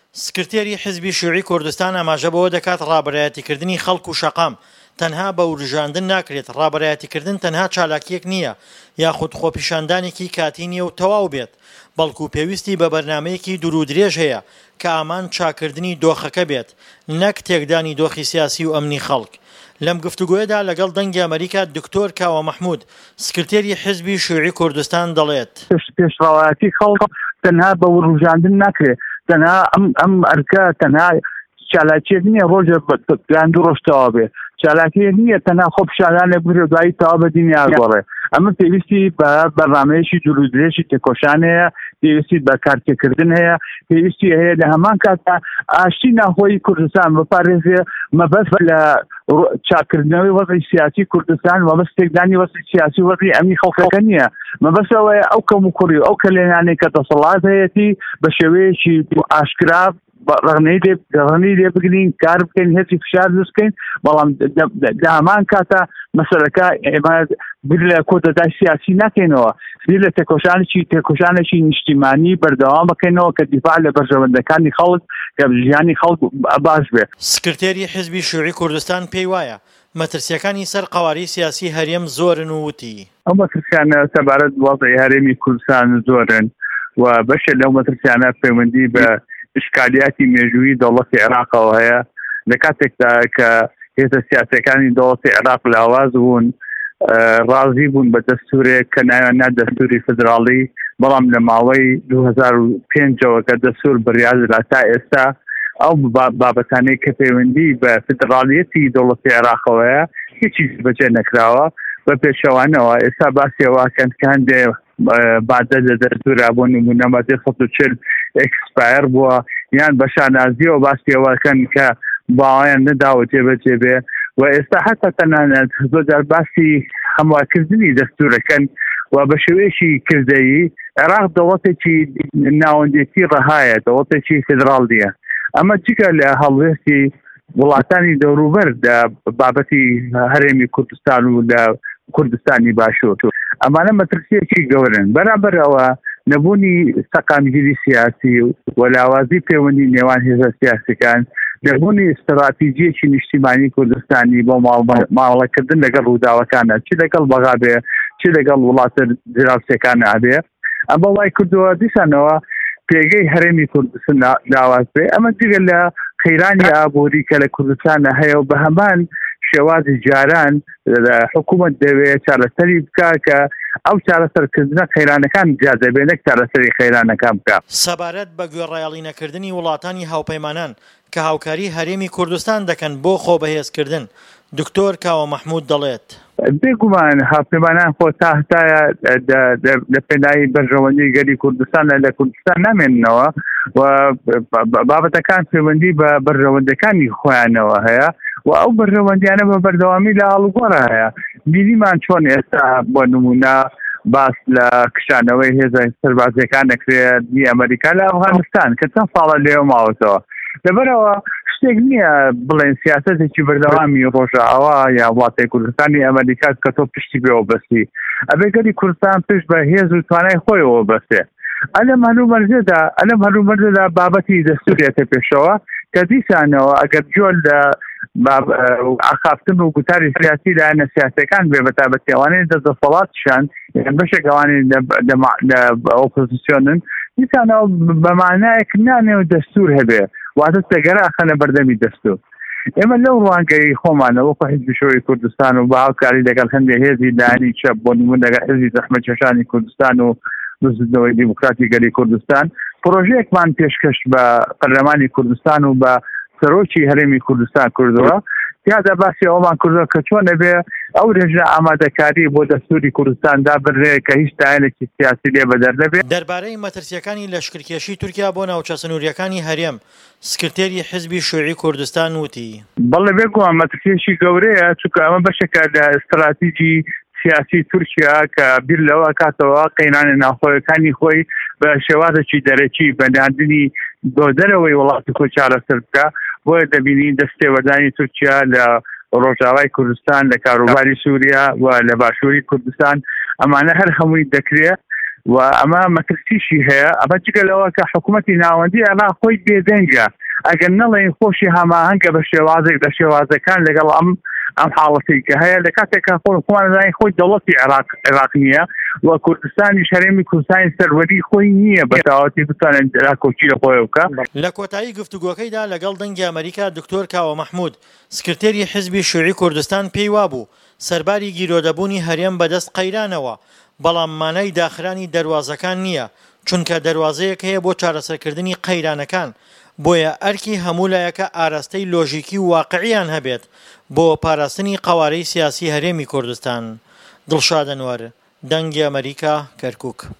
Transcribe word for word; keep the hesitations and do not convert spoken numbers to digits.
سکرتێری حیزبی شیوعی کوردستان ئاماژە بەوە دەکات ڕابەرایەتیکردنی خەڵک و شەقام تەنها بە وروژاندن ناکرێت. ڕابەرایەتیکردن تەنها چالاکیەک نییە یاخود خۆپیشاندانێکی کاتی نییە و تەواو بێت، بەڵکو پێویستی بە بەرنامەیەکی دوور و درێژ هەیە کە ئامان چاکردنی دۆخەکە بێت، نەک تێکدانی دۆخی سیاسی و ئەمنی خەڵک. لەم گفتوگۆیەدا لەگەڵ دەنگی ئەمریکا دکتۆر کاوە مەحموود سکرتێری حیزبی شیوعی کوردستان دەڵێت پێشڕاوەتی خەڵک تەنها بە وروژاندن ناکرێت، تەنها ئەم ئەم ئەرکە تەنها چالاکیەک نییە ڕۆژە گاندوو ڕۆژتەوا بێ، چالاکیە نییە تەنها خۆپیشاندانێ بگرێ دوایی تەوا بە دینیا گۆڕێ. ئەمە پێویستی بە بەرنامەیەکی دوور و درێژی تێکۆشان هەیە، پێویستی بە کارتێکردن هەیە، پێویستی هەیە لە هەمان کاتدا ئاشتی ناخۆی کوردستان بپارێزێ مەبەست لە چاکردنەوەی وەزعی سیاسی کوردستان، مەبەست تێکدانی وەزعی سیاسی وەزعی ئەمنی خەڵکەکە نییە، مەبەست ئەوەیە ئەو کەم و کوڕی ئەو کەلێنانەی کە دەسەڵات هەیەتی بە شێوەیەکی ئاشکرا ڕغنەی لێ بگرین، کار بکەین، هێزی فشار دروست بکەین، بەڵام لە هەمان کاتە مەسەلەکە ئێمە بیر لە کۆدەدای سیاسی ناکەینەوە، بیر لە تێکۆشانێکی تێکۆشانێکی نیشتیمانی بەردەوام بکەینەوە کە دیفاع لە بەرژەوەندەکانی خەڵک کە ژیانی خەڵک باش بێت. سکرتێری حیزبی شیوعی کوردستان پێی وایە مەترسیەکانی سەر قەواری سیاسی هەرێم زۆرن و وتی ئەو مەترسیانە سەبارەت وەزعی هەرێمی کوردستان زۆرن و بەشێک لەو مەترسیانە پەیوەندی بە ئشکالیاتی مێژووی دەوڵەتی عێراقەوە هەیە. لە کاتێکدا کە هێزە سیاسیەکانی دەوڵەتی عێراق لاواز بوون، ڕازی بوون بە دەستورێک کە ناوێنە دەستوری فدراڵی، بەڵام لە ماوەی دوو هەزار و پێنجەوە کە دەستور بڕیاردا تا ئێستا ئەو بابەتانەی کە پەیوەندی بە فدراڵیەتی دەوڵەتی عێراقەوەیە هیچی بەجێ نەکراوە. بە پێشەوانەوە ئێستا باسیەوەکەن کە هەندێ بادە لە دەستورا بۆ نمونە مادەی سەد و چل ئێکسپایر بووە یان بە شانازیەوە باسیەوەکەن کە باوایان نەداوە جێبەجێ بێ و ئێستا حتا تەنانەت زۆر باسی هەموارکردنی دەستورەکەن و بە شێوەیەکی کردەیی عێراق دەوڵەتێکی ناوەندێتی ڕەهایە، دەوڵەتێکی فدراڵ نییە. ئەمە چیکە لە هەڵوێستی وڵاتانی دەوروبەر لە بابەتی هەرێمی کوردستان و لە کوردستانی باشوور ئەمانە مەترسیەکی گەورن. بەرامبەرەوە نەبوونی سەقامگیری سیاسی و لاوازی پەیوەندی نێوان هێزە سیاسیەکان، نەبوونی استراتیژیەکی نیشتیمانی کوردستانی بۆ ماوەڵەکردن لەگەڵ ڕووداوەکانە، چی لەگەڵ بەغا بێ چی لەگەڵ وڵاتە جیاوسەکانە ئابێ، ئەمە وای کردووە دیسانەوە پێگەی هەرێمی کوردستان لاواز بێ. ئەمە جگە لە قەیرانی ئابووری کە لە کوردستانە هەیە و بە هەمان شێوازی جاران حکوومەت دەوێت چارەسەری بکە کە ئەو چارەسەرکردنە قەیرانەکان جیازە بێ، نەک چارەسەری قەیرانەکان بکە. سەبارەت بە گوێڕایەڵی نەکردنی وڵاتانی هاوپەیمانان کە هاوکاری هەرێمی کوردستان دەکەن بۆ خۆبەهێزکردن، دکتۆر کاوە مەحموود دەڵێت بێگومان هاوپەیمانان خۆ تا هەتایە لە پێناوی بەرژەوەندی گەلی کوردستان لە کوردستان نامێننەوە و بابەتەکان پەیوەندی بە بەرژەوەندەکانی خۆیانەوە هەیە و ئەو بەرژەوەندیانە بە بەردەوامی لە هەڵگۆڕە هەیە. بیریمان چۆن ئێستا بۆ نمونە باس لە کشانەوەی هێزە سەربازیەکان دەکرێت دی ئەمریکا لە ئەفغانستان کە چەند ساڵە لێوە ماوەتەوە. لەبەرەوە شتێک نییە بڵێن سیاسەتێکی بەردەوامی ڕۆژاوا یا وڵاتی کوردستانی ئەمریکا کە تۆ پشتی بێەوە بەستی، ئەبێ گەلی کوردستان پشت بە هێز و توانای خۆیەوە بەستێ. ئەلەم هەلوو مەرجەدا ئەلەم هەلوو مەرجەدا بابەتی دەستورێتە پێشەوە کە دیسانەوە ئەگەر جۆل لە ئاخافتن و گوتاری سیاسی لایەنە سیاسەکان بێ بە تایبەتی ئەوانەی دەسەڵاتشان یان بەشێک ئەوانەی لە ئۆپۆزیسیۆنن دیسانەوە بەمانایەک نانێوە دەستور هەبێ واتە تەگەرە ئەخەنە بەردەمی دەستور. ئێمە لەو ڕوانگەی خۆمانەوە بە حیزبی شیوعی کوردستان و بە هاوکاری لەگەڵ هەندێک هێزی لایەنی چەپ بۆ نمونە لەگەڵ حیزبی زەحمەتکێشانی کوردستان و نووسدنەوەی دیموکراتی گەلی کوردستان پرۆژەیەکمان پێشکەش بە پەرلەمانی کوردستان و بە سەرۆکی هەرێمی کوردستان کردووە، تیادا باسی ئەومان کردووە کە چۆنە بێ ئەو رێژە ئامادەکاری بۆ دەستوری کوردستاندا بڕێ کە هیچ داهێنێکی سیاسی لێ بەدەر نەبێت. دەربارەی مەترسیەکانی لەشکرکێشی تورکیا بۆ ناوچە سنووریەکانی هەرێم سکرتێری حیزبی شیوعی کوردستان وتی بەڵێ بێگومان مەترسیەکی گەورەیە چونکە ئەمە بەشێکە لە استراتیژی سیاسی تورکیا کە بیر لەوە کاتەوە قەیرانی ناوخۆیەکانی خۆی بە شێوازێکی دەرەکی بەناندنی بۆ دەرەوەی وڵاتی خۆی چارەسەر بکە. بۆیە دەبینی دەستێوەردانی تورکیا لە ڕۆژاوای کوردستان، لە کاروباری سووریا و لە باشووری کوردستان، ئەمانە هەر هەمووی دەکرێت و ئەمە مەترسیشی هەیە ئەمە جگەلەوە کە حکوومەتی ناوەندی عێراق خۆی بێدەنگە ئەگەر نەڵێن خۆشی هەماهەنگە بە شێوازێک لە شێوازەکان لەگەڵ ئەم ئەم حاڵەتی کە هەیە لە کاتێکا خۆی خۆی دەوڵەتی عێراق عێراق نییە و کوردستانی شەرێمی کوردستانی سەروەری خۆی نییە بە تەواوەتی بتوانێت کۆچی لە خۆی بکە. لە کۆتایی گفتوگۆکەیدا لەگەڵ دەنگی ئەمریکا دکتۆر کاوە مەحموود سکرتێری حیزبی شیوعی کوردستان پێی وابوو سەرباری گیرۆدەبوونی هەرێم بەدەست قەیرانەوە بەڵام مانای داخرانی دەواازەکان نییە چونکە دەواازەیەک هەیە بۆ چارەسەرکردنی قەیرانەکان بۆیە ئەرکی هەموو لایەکە ئاراستەی لۆژیکی و واقعیان هەبێت بۆ پاراستنی قەوارەی سیاسی هەرێمی کوردستان. دڵشاد ئەنوەر، دەنگی ئەمریکا، کەرکووک.